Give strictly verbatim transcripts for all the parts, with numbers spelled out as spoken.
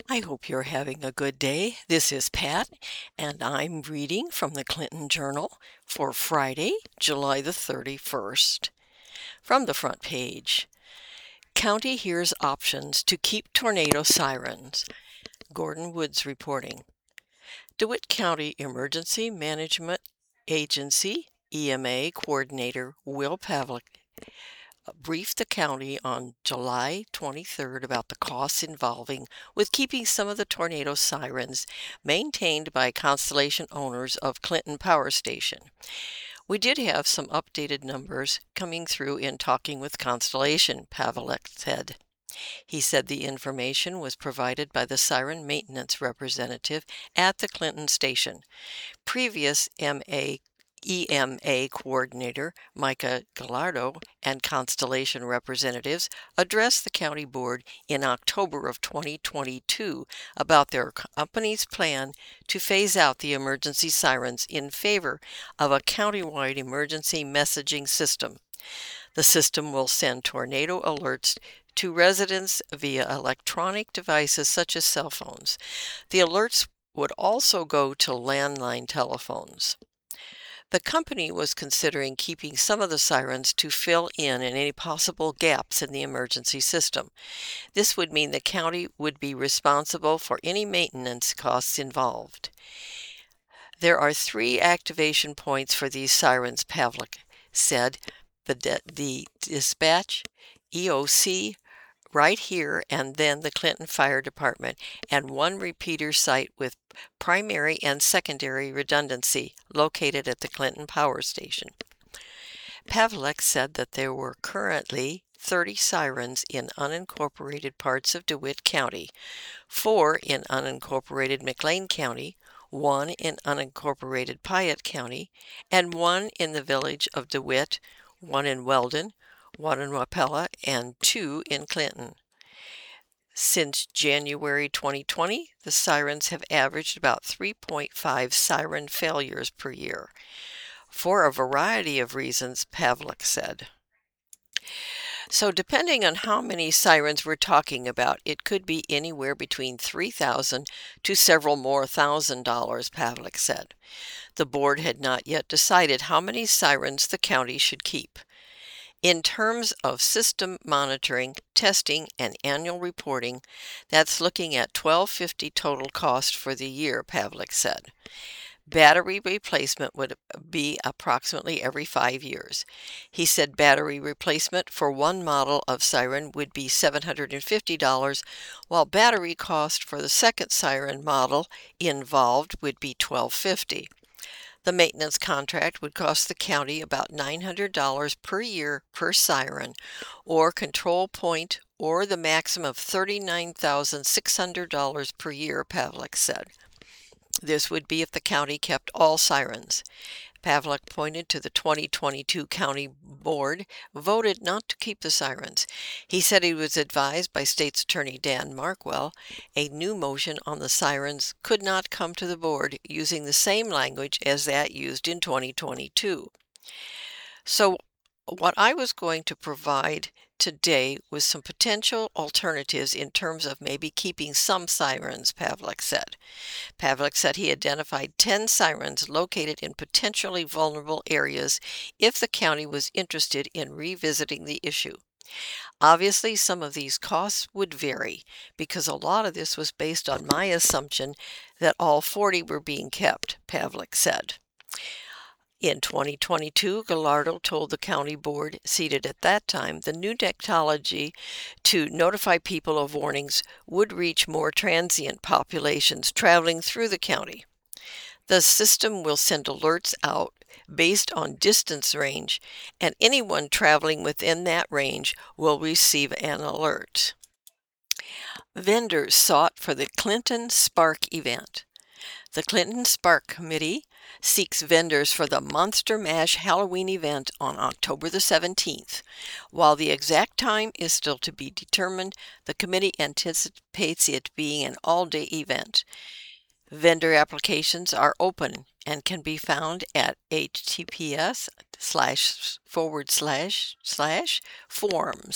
I hope you're having a good day. This is Pat, and I'm reading from the Clinton Journal for Friday, July the thirty-first. From the front page, County hears options to keep tornado sirens. Gordon Woods reporting. DeWitt County Emergency Management Agency, E M A Coordinator Will Pavlik briefed the county on July twenty-third about the costs involving with keeping some of the tornado sirens maintained by Constellation owners of Clinton Power Station. We did have some updated numbers coming through in talking with Constellation, Pavlik said. He said the information was provided by the siren maintenance representative at the Clinton station. Previous M A E M A coordinator Micah Gallardo and Constellation representatives addressed the county board in October of twenty twenty-two about their company's plan to phase out the emergency sirens in favor of a countywide emergency messaging system. The system will send tornado alerts to residents via electronic devices such as cell phones. The alerts would also go to landline telephones. The company was considering keeping some of the sirens to fill in any possible gaps in the emergency system. This would mean the county would be responsible for any maintenance costs involved. There are three activation points for these sirens, Pavlik said. The, de- the dispatch, E O C, right here, and then the Clinton Fire Department, and one repeater site with primary and secondary redundancy located at the Clinton Power Station. Pavlik said that there were currently thirty sirens in unincorporated parts of DeWitt County, four in unincorporated McLean County, one in unincorporated Piatt County, and one in the village of DeWitt, one in Weldon, one in Wapella, and two in Clinton. Since January twenty twenty, the sirens have averaged about three point five siren failures per year, for a variety of reasons, Pavlik said. So depending on how many sirens we're talking about, it could be anywhere between three thousand dollars to several more thousand dollars, Pavlik said. The board had not yet decided how many sirens the county should keep. In terms of system monitoring, testing, and annual reporting, that's looking at twelve fifty total cost for the year, Pavlik said. Battery replacement would be approximately every five years. He said battery replacement for one model of siren would be seven hundred fifty dollars, while battery cost for the second siren model involved would be twelve fifty. The maintenance contract would cost the county about nine hundred dollars per year per siren, or control point, or the maximum of thirty-nine thousand six hundred dollars per year, Pavlik said. This would be if the county kept all sirens. Pavlik pointed to the twenty twenty-two county board voted not to keep the sirens. He said he was advised by State's Attorney Dan Markwell a new motion on the sirens could not come to the board using the same language as that used in twenty twenty-two. So what I was going to provide today was some potential alternatives in terms of maybe keeping some sirens, Pavlik said. Pavlik said he identified ten sirens located in potentially vulnerable areas if the county was interested in revisiting the issue. Obviously, some of these costs would vary because a lot of this was based on my assumption that all forty were being kept, Pavlik said. In twenty twenty-two, Gallardo told the county board seated at that time the new technology to notify people of warnings would reach more transient populations traveling through the county. The system will send alerts out based on distance range, and anyone traveling within that range will receive an alert. Vendors sought for the Clinton Spark event. The Clinton Spark Committee seeks vendors for the Monster Mash Halloween event on October the seventeenth. While the exact time is still to be determined, the committee anticipates it being an all-day event. Vendor applications are open and can be found at https slash forward slash slash forms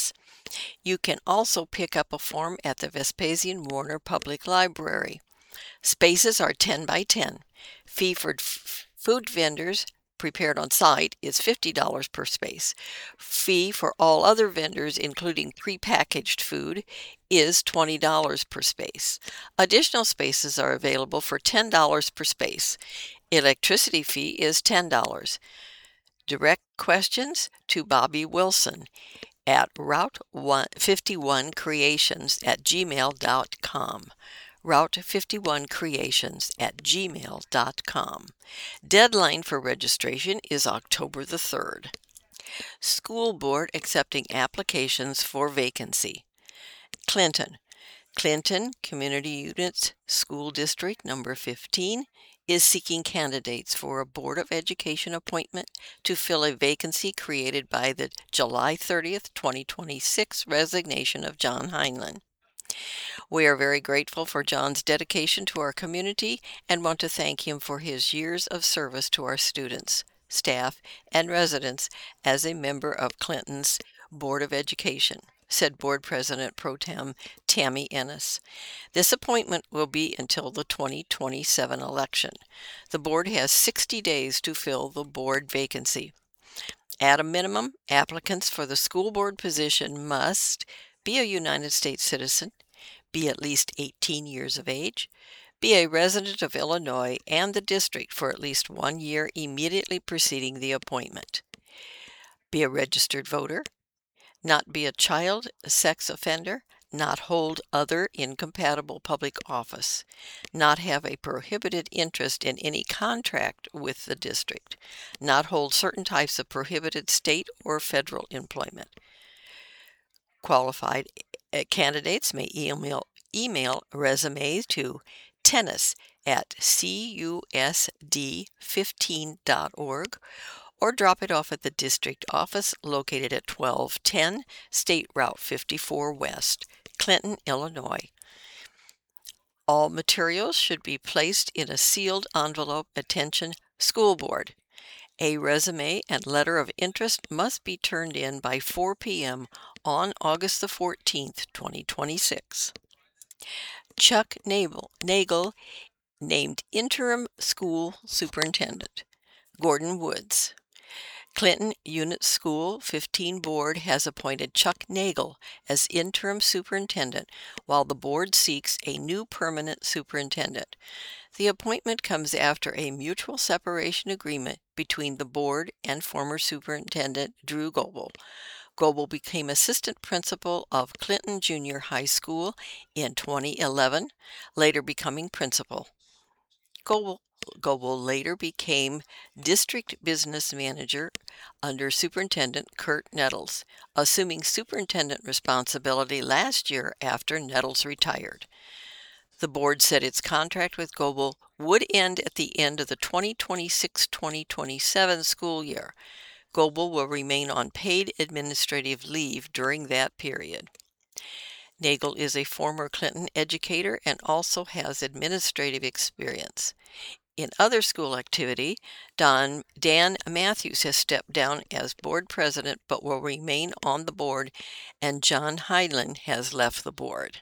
You can also pick up a form at the Vespasian Warner Public Library. Spaces are ten by ten. Fee for f- food vendors prepared on site is fifty dollars per space. Fee for all other vendors, including prepackaged food, is twenty dollars per space. Additional spaces are available for ten dollars per space. Electricity fee is ten dollars. Direct questions to Bobby Wilson at route fifty-one creations at gmail dot com. route fifty-one creations at gmail dot com. Deadline for registration is October the third. School Board accepting applications for vacancy. Clinton. Clinton Community Units School District Number fifteen is seeking candidates for a Board of Education appointment to fill a vacancy created by the July thirtieth, twenty twenty-six resignation of John Heinlein. We are very grateful for John's dedication to our community and want to thank him for his years of service to our students, staff, and residents as a member of Clinton's Board of Education, said Board President Pro Tem Tammy Ennis. This appointment will be until the twenty twenty-seven election. The board has sixty days to fill the board vacancy. At a minimum, applicants for the school board position must be a United States citizen, be at least eighteen years of age, be a resident of Illinois and the district for at least one year immediately preceding the appointment, be a registered voter, not be a child sex offender, not hold other incompatible public office, not have a prohibited interest in any contract with the district, not hold certain types of prohibited state or federal employment. Qualified candidates may email, email resumes to tennis at c u s d fifteen dot org or drop it off at the district office located at twelve ten State Route fifty-four West, Clinton, Illinois. All materials should be placed in a sealed envelope. Attention, School Board. A resume and letter of interest must be turned in by four p.m. on August the fourteenth, twenty twenty-six. Chuck Nagel, Nagel named interim school superintendent. Gordon Woods. Clinton Unit School fifteen Board has appointed Chuck Nagel as interim superintendent while the board seeks a new permanent superintendent. The appointment comes after a mutual separation agreement between the board and former superintendent Drew Goebel. Goebel became assistant principal of Clinton Junior High School in twenty eleven, later becoming principal. Goebel Goebel later became district business manager under Superintendent Kurt Nettles, assuming superintendent responsibility last year after Nettles retired. The board said its contract with Goebel would end at the end of the twenty twenty-six twenty twenty-seven school year. Goebel will remain on paid administrative leave during that period. Nagel is a former Clinton educator and also has administrative experience. In other school activity, Don, Dan Matthews has stepped down as board president but will remain on the board, and John Heinlein has left the board.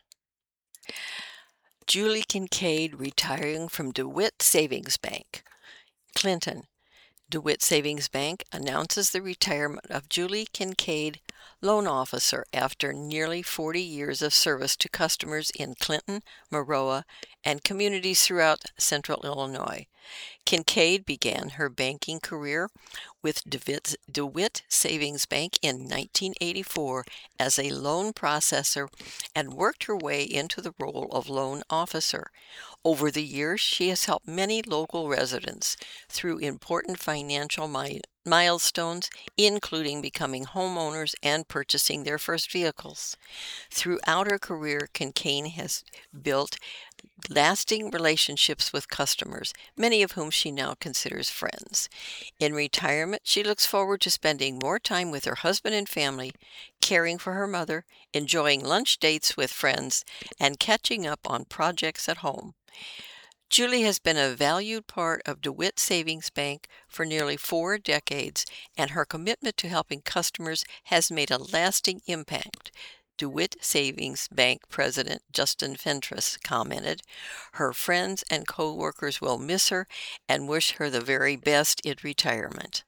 Julie Kincaid retiring from DeWitt Savings Bank. Clinton. DeWitt Savings Bank announces the retirement of Julie Kincaid, loan officer, after nearly forty years of service to customers in Clinton, Maroa, and communities throughout central Illinois. Kincaid began her banking career with DeWitt, DeWitt Savings Bank in nineteen eighty-four as a loan processor and worked her way into the role of loan officer. Over the years, she has helped many local residents through important financial mi- milestones, including becoming homeowners and purchasing their first vehicles. Throughout her career, Kincaid has built lasting relationships with customers, many of whom she now considers friends. In retirement, she looks forward to spending more time with her husband and family, caring for her mother, enjoying lunch dates with friends, and catching up on projects at home. Julie has been a valued part of DeWitt Savings Bank for nearly four decades, and her commitment to helping customers has made a lasting impact. DeWitt Savings Bank President Justin Fentress commented, "Her friends and co-workers will miss her and wish her the very best in retirement."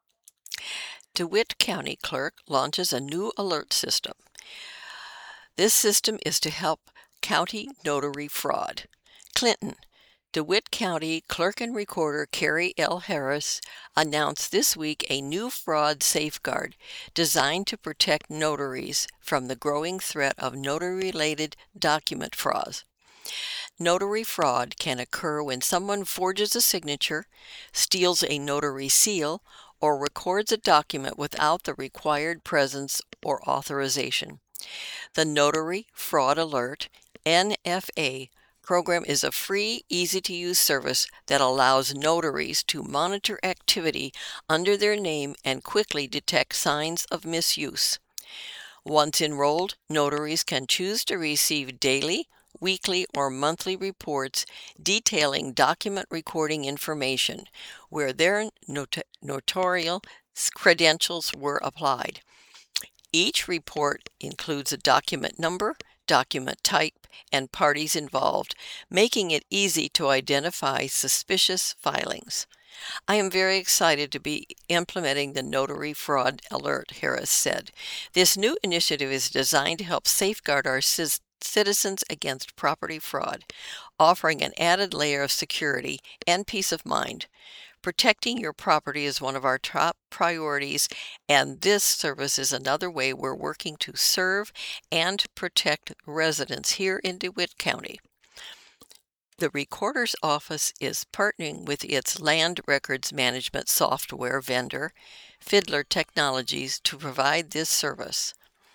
DeWitt County Clerk launches a new alert system. This system is to help county notary fraud. Clinton. DeWitt County Clerk and Recorder Carrie L. Harris announced this week a new fraud safeguard designed to protect notaries from the growing threat of notary-related document fraud. Notary fraud can occur when someone forges a signature, steals a notary seal, or records a document without the required presence or authorization. The Notary Fraud Alert, N F A, program is a free, easy-to-use service that allows notaries to monitor activity under their name and quickly detect signs of misuse. Once enrolled, notaries can choose to receive daily, weekly, or monthly reports detailing document recording information, where their not- notarial credentials were applied. Each report includes a document number, document type, and parties involved, making it easy to identify suspicious filings. "I am very excited to be implementing the Notary Fraud Alert," Harris said. "This new initiative is designed to help safeguard our citizens against property fraud, offering an added layer of security and peace of mind. Protecting your property is one of our top priorities, and this service is another way we're working to serve and protect residents here in DeWitt County." The Recorder's Office is partnering with its land records management software vendor, Fiddler Technologies, to provide this service.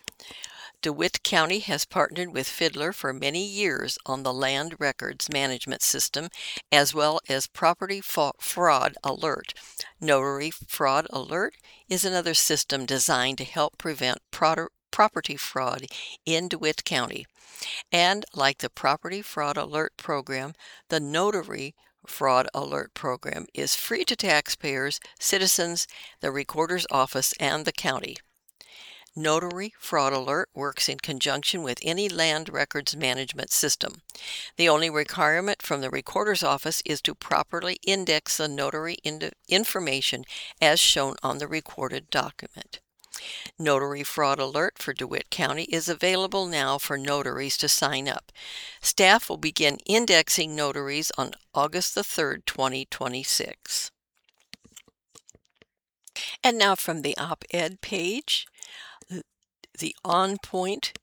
DeWitt County has partnered with Fiddler for many years on the Land Records Management System, as well as Property Fraud Alert. Notary Fraud Alert is another system designed to help prevent property fraud in DeWitt County. And like the Property Fraud Alert Program, the Notary Fraud Alert Program is free to taxpayers, citizens, the Recorder's Office, and the county. Notary Fraud Alert works in conjunction with any land records management system. The only requirement from the Recorder's Office is to properly index the notary information as shown on the recorded document. Notary Fraud Alert for DeWitt County is available now for notaries to sign up. Staff will begin indexing notaries on August the third, twenty twenty-six. And now from the op-ed page, the On Point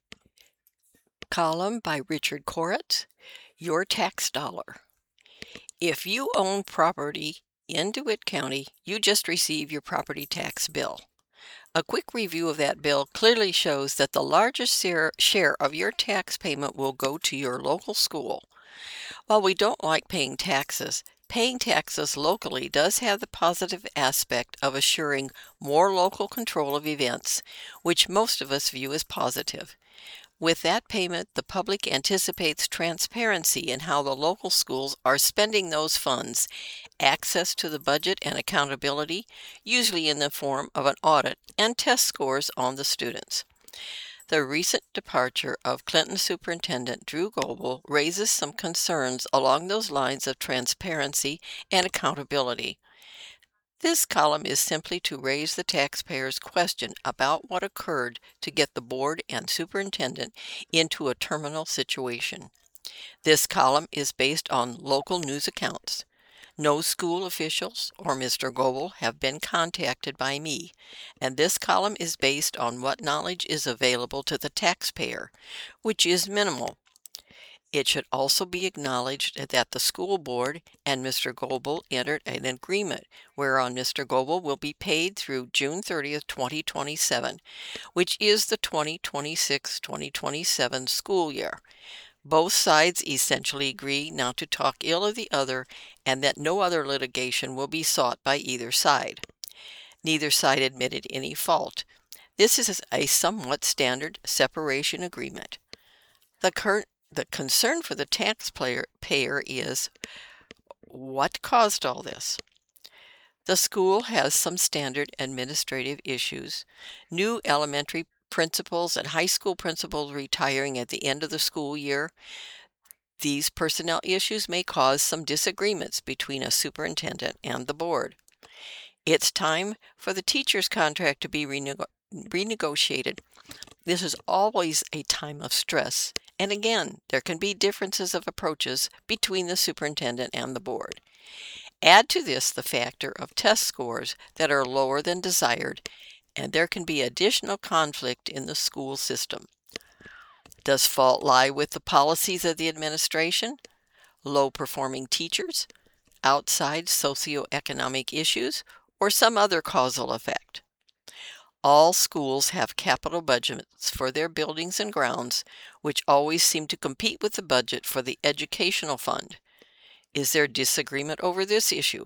column by Richard Koretz, Your Tax Dollar. If you own property in DeWitt County, you just receive your property tax bill. A quick review of that bill clearly shows that the largest share of your tax payment will go to your local school. While we don't like paying taxes, paying taxes locally does have the positive aspect of assuring more local control of events, which most of us view as positive. With that payment, the public anticipates transparency in how the local schools are spending those funds, access to the budget and accountability, usually in the form of an audit, and test scores on the students. The recent departure of Clinton Superintendent Drew Goebel raises some concerns along those lines of transparency and accountability. This column is simply to raise the taxpayer's question about what occurred to get the board and superintendent into a terminal situation. This column is based on local news accounts. No school officials or Mister Goebel have been contacted by me, and this column is based on what knowledge is available to the taxpayer, which is minimal. It should also be acknowledged that the school board and Mister Goebel entered an agreement whereon Mister Goebel will be paid through June thirtieth, twenty twenty-seven, which is the twenty twenty-six twenty twenty-seven school year. Both sides essentially agree not to talk ill of the other and that no other litigation will be sought by either side. Neither side admitted any fault. This is a somewhat standard separation agreement. The current The concern for the taxpayer payer is, what caused all this? The school has some standard administrative issues. New elementary principals and high school principals retiring at the end of the school year. These personnel issues may cause some disagreements between a superintendent and the board. It's time for the teacher's contract to be renego- renegotiated. This is always a time of stress, and again, there can be differences of approaches between the superintendent and the board. Add to this the factor of test scores that are lower than desired, and there can be additional conflict in the school system. Does fault lie with the policies of the administration, low-performing teachers, outside socioeconomic issues, or some other causal effect? All schools have capital budgets for their buildings and grounds, which always seem to compete with the budget for the educational fund. Is there disagreement over this issue?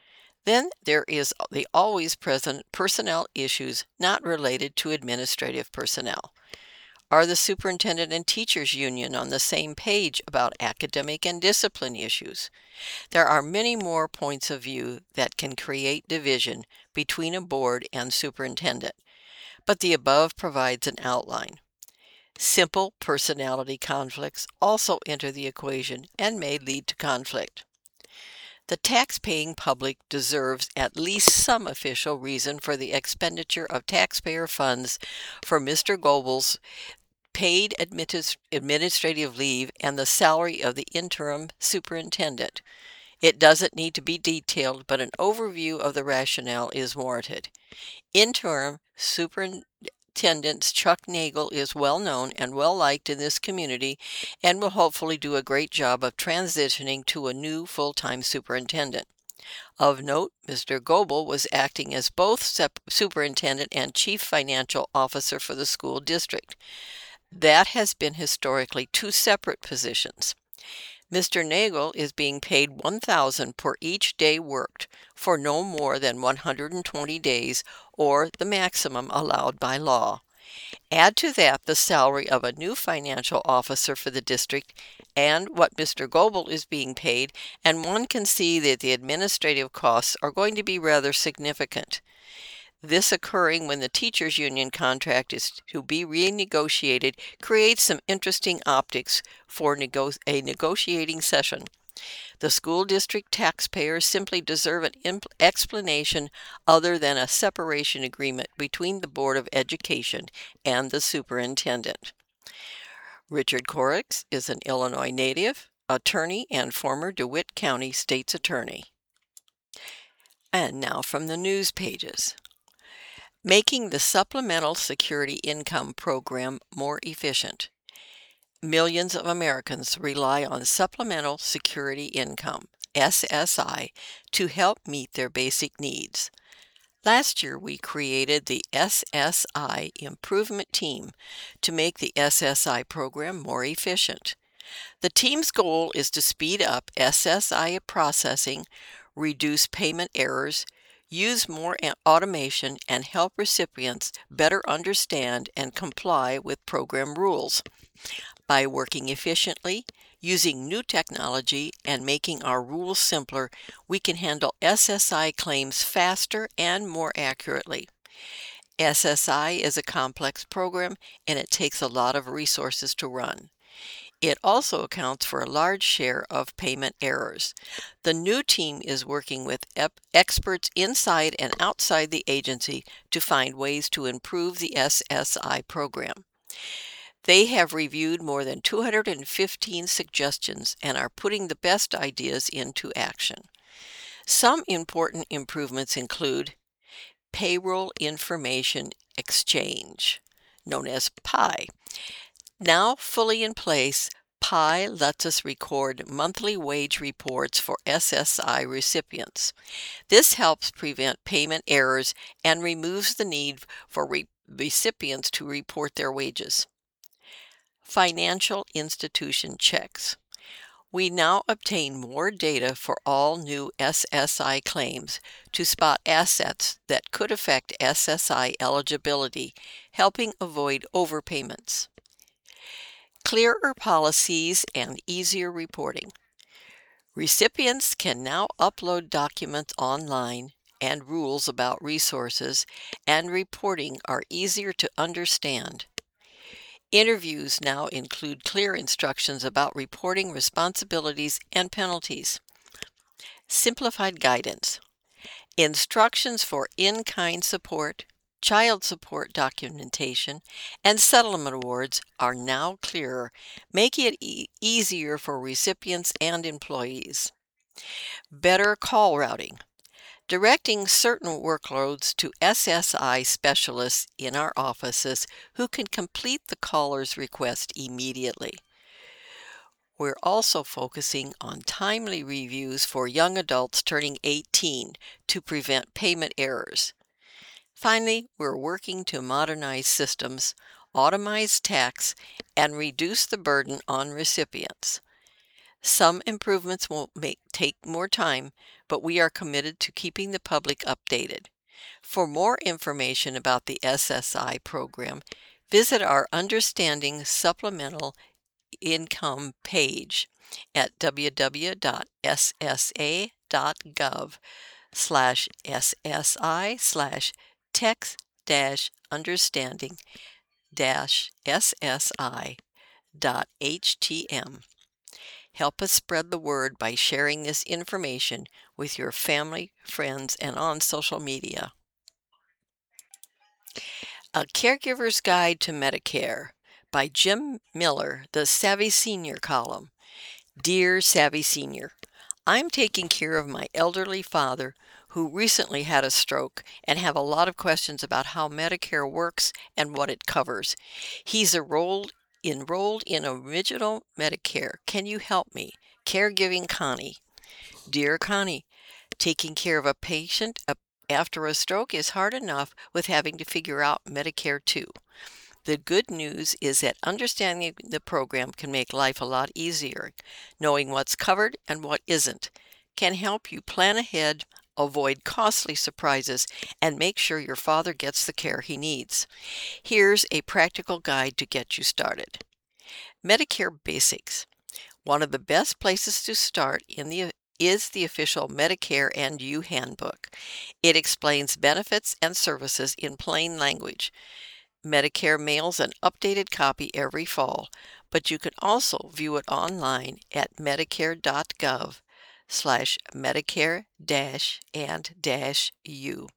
Then there is the always present personnel issues not related to administrative personnel. Are the superintendent and teachers union on the same page about academic and discipline issues? There are many more points of view that can create division between a board and superintendent, but the above provides an outline. Simple personality conflicts also enter the equation and may lead to conflict. The tax-paying public deserves at least some official reason for the expenditure of taxpayer funds for Mister Goebel's paid administrative leave and the salary of the interim superintendent. It doesn't need to be detailed, but an overview of the rationale is warranted. Interim Superintendent Chuck Nagel is well known and well liked in this community and will hopefully do a great job of transitioning to a new full-time superintendent. Of note, Mister Goebel was acting as both superintendent and chief financial officer for the school district. That has been historically two separate positions. Mister Nagel is being paid one thousand dollars per each day worked for no more than one hundred twenty days, or the maximum allowed by law. Add to that the salary of a new financial officer for the district and what Mister Goebel is being paid, and one can see that the administrative costs are going to be rather significant. This occurring when the teachers' union contract is to be renegotiated creates some interesting optics for nego- a negotiating session. The school district taxpayers simply deserve an imp- explanation other than a separation agreement between the Board of Education and the superintendent. Richard Corrix is an Illinois native, attorney, and former DeWitt County State's Attorney. And now from the news pages. Making the Supplemental Security Income Program more efficient. Millions of Americans rely on Supplemental Security Income, S S I, to help meet their basic needs. Last year, we created the S S I Improvement Team to make the S S I program more efficient. The team's goal is to speed up S S I processing, reduce payment errors, use more automation, and help recipients better understand and comply with program rules. By working efficiently, using new technology, and making our rules simpler, we can handle S S I claims faster and more accurately. S S I is a complex program, and it takes a lot of resources to run. It also accounts for a large share of payment errors. The new team is working with ep- experts inside and outside the agency to find ways to improve the S S I program. They have reviewed more than two hundred fifteen suggestions and are putting the best ideas into action. Some important improvements include Payroll Information Exchange, known as P I. Now fully in place, P I lets us record monthly wage reports for S S I recipients. This helps prevent payment errors and removes the need for re- recipients to report their wages. Financial institution checks. We now obtain more data for all new S S I claims to spot assets that could affect S S I eligibility, helping avoid overpayments. Clearer policies and easier reporting. Recipients can now upload documents online, and rules about resources and reporting are easier to understand. Interviews now include clear instructions about reporting responsibilities and penalties. Simplified guidance. Instructions for in-kind support, child support documentation, and settlement awards are now clearer, making it e- easier for recipients and employees. Better call routing. Directing certain workloads to S S I specialists in our offices who can complete the caller's request immediately. We're also focusing on timely reviews for young adults turning eighteen to prevent payment errors. Finally, we're working to modernize systems, automate tax, and reduce the burden on recipients. Some improvements will make, take more time, but we are committed to keeping the public updated. For more information about the S S I program, visit our Understanding Supplemental Income page at w w w dot s s a dot gov slash ssi slash text dash understanding dash ssi dot htm. Help us spread the word by sharing this information with your family, friends, and on social media. A Caregiver's Guide to Medicare by Jim Miller, the Savvy Senior column. Dear Savvy Senior, I'm taking care of my elderly father who recently had a stroke and have a lot of questions about how Medicare works and what it covers. He's enrolled, enrolled in Original Medicare. Can you help me? Caregiving Connie. Dear Connie, taking care of a patient after a stroke is hard enough with having to figure out Medicare too. The good news is that understanding the program can make life a lot easier. Knowing what's covered and what isn't can help you plan ahead, avoid costly surprises, and make sure your father gets the care he needs. Here's a practical guide to get you started. Medicare Basics. One of the best places to start in the is the official Medicare and You Handbook. It explains benefits and services in plain language. Medicare mails an updated copy every fall, but you can also view it online at medicare.gov slash medicare dash and dash you.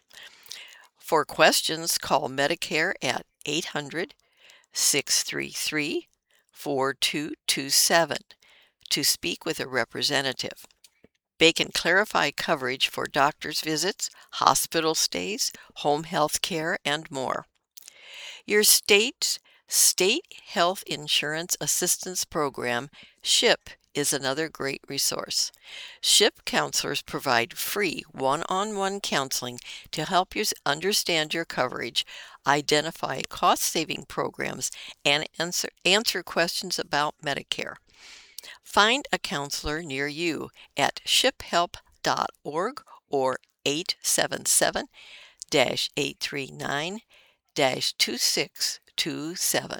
For questions, call Medicare at eight hundred, six three three, four two two seven to speak with a representative. They can clarify coverage for doctor's visits, hospital stays, home health care, and more. Your state's State Health Insurance Assistance Program, SHIP, is another great resource. SHIP counselors provide free one-on-one counseling to help you understand your coverage, identify cost-saving programs, and answer, answer questions about Medicare. Find a counselor near you at ship help dot org or eight seven seven, eight three nine, two six two seven.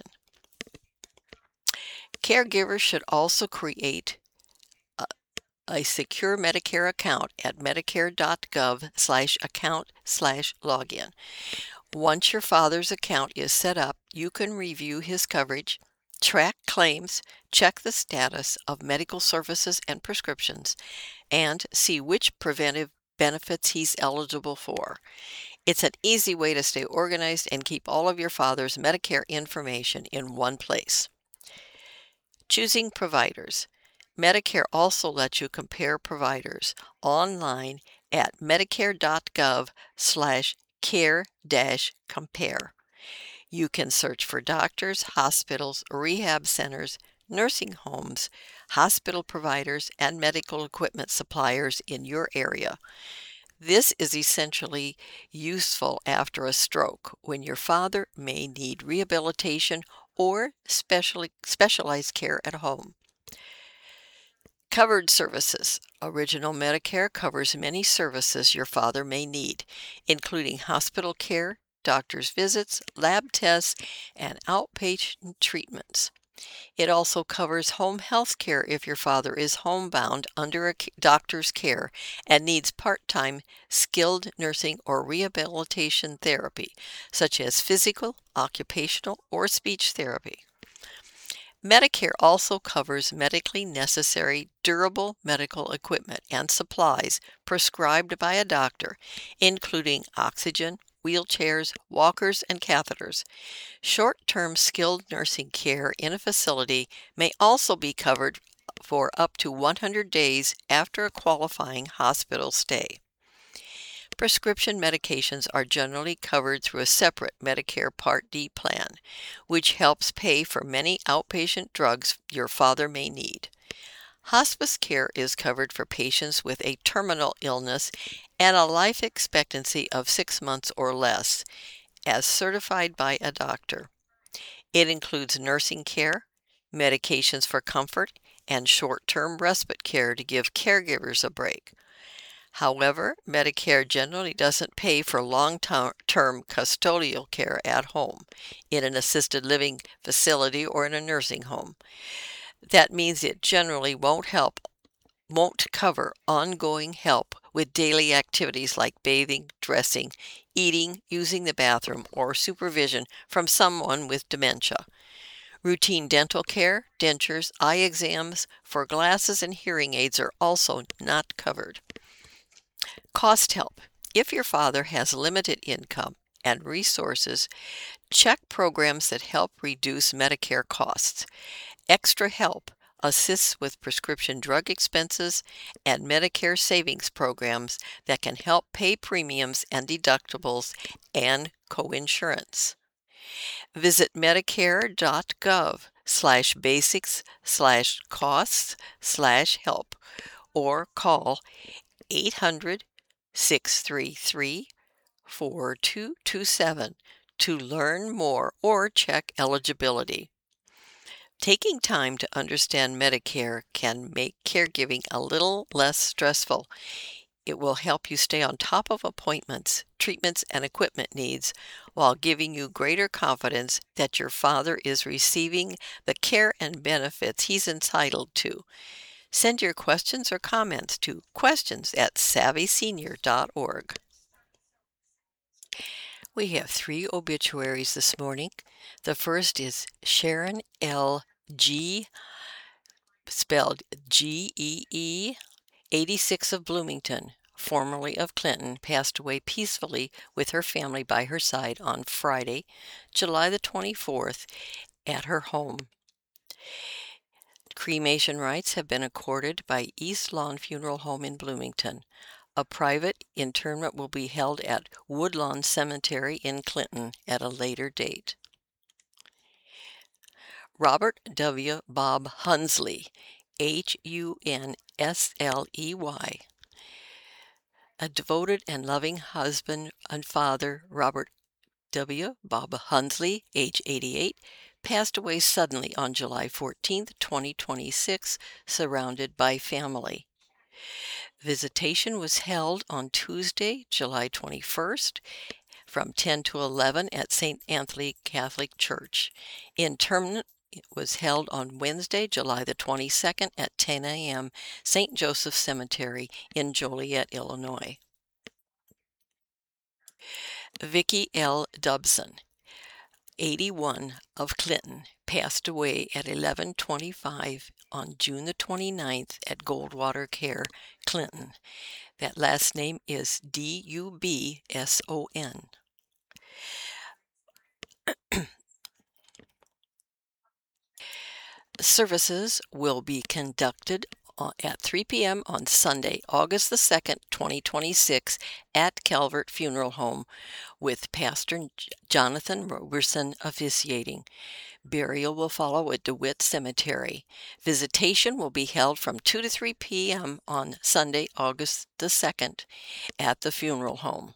Caregivers should also create a, a secure Medicare account at medicare.gov slash account slash login. Once your father's account is set up, you can review his coverage, track claims, check the status of medical services and prescriptions, and see which preventive benefits he's eligible for. It's an easy way to stay organized and keep all of your father's Medicare information in one place. Choosing providers. Medicare also lets you compare providers online at medicare.gov slash care dash compare. You can search for doctors, hospitals, rehab centers, nursing homes, hospital providers, and medical equipment suppliers in your area. This is essentially useful after a stroke when your father may need rehabilitation or specially, specialized care at home. Covered services. Original Medicare covers many services your father may need, including hospital care, doctor's visits, lab tests, and outpatient treatments. It also covers home health care if your father is homebound under a c- doctor's care and needs part-time skilled nursing or rehabilitation therapy, such as physical, occupational, or speech therapy. Medicare also covers medically necessary durable medical equipment and supplies prescribed by a doctor, including oxygen, wheelchairs, walkers, and catheters. Short-term skilled nursing care in a facility may also be covered for up to one hundred days after a qualifying hospital stay. Prescription medications are generally covered through a separate Medicare Part D plan, which helps pay for many outpatient drugs your father may need. Hospice care is covered for patients with a terminal illness and a life expectancy of six months or less, as certified by a doctor. It includes nursing care, medications for comfort, and short-term respite care to give caregivers a break. However, Medicare generally doesn't pay for long-term custodial care at home, in an assisted living facility, or in a nursing home. That means it generally won't help, won't cover ongoing help with daily activities like bathing, dressing, eating, using the bathroom, or supervision from someone with dementia. Routine dental care, dentures, eye exams for glasses and hearing aids are also not covered. Cost help. If your father has limited income and resources, check programs that help reduce Medicare costs. Extra Help assists with prescription drug expenses and Medicare savings programs that can help pay premiums and deductibles and coinsurance. Visit medicare.gov slash basics slash costs slash help or call eight hundred, six three three, four two two seven to learn more or check eligibility. Taking time to understand Medicare can make caregiving a little less stressful. It will help you stay on top of appointments, treatments, and equipment needs while giving you greater confidence that your father is receiving the care and benefits he's entitled to. Send your questions or comments to questions at savvy senior dot org. We have three obituaries this morning. The first is Sharon L. G., spelled G E E, eighty-six, of Bloomington, formerly of Clinton, passed away peacefully with her family by her side on Friday, July the twenty-fourth, at her home. Cremation rights have been accorded by East Lawn Funeral Home in Bloomington. A private interment will be held at Woodlawn Cemetery in Clinton at a later date. Robert W. Bob Hunsley, H U N S L E Y. A devoted and loving husband and father, Robert W. Bob Hunsley, age eighty-eight, passed away suddenly on July fourteenth, twenty twenty-six, surrounded by family. Visitation was held on Tuesday, July twenty-first, from ten to eleven at Saint Anthony Catholic Church. Interment was held on Wednesday, July the twenty-second at ten a.m., Saint Joseph Cemetery in Joliet, Illinois. Vicki L. Dobson, eighty-one, of Clinton, passed away at eleven twenty-five on June the twenty-ninth at Goldwater Care, Clinton. That last name is D U B S O N. Services will be conducted at three p.m. on Sunday, August the second, twenty twenty-six, at Calvert Funeral Home, with Pastor Jonathan Roberson officiating. Burial will follow at DeWitt Cemetery. Visitation will be held from two to three p.m. on Sunday, August the second, at the funeral home.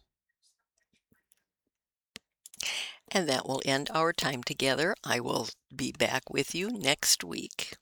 And that will end our time together. I will be back with you next week.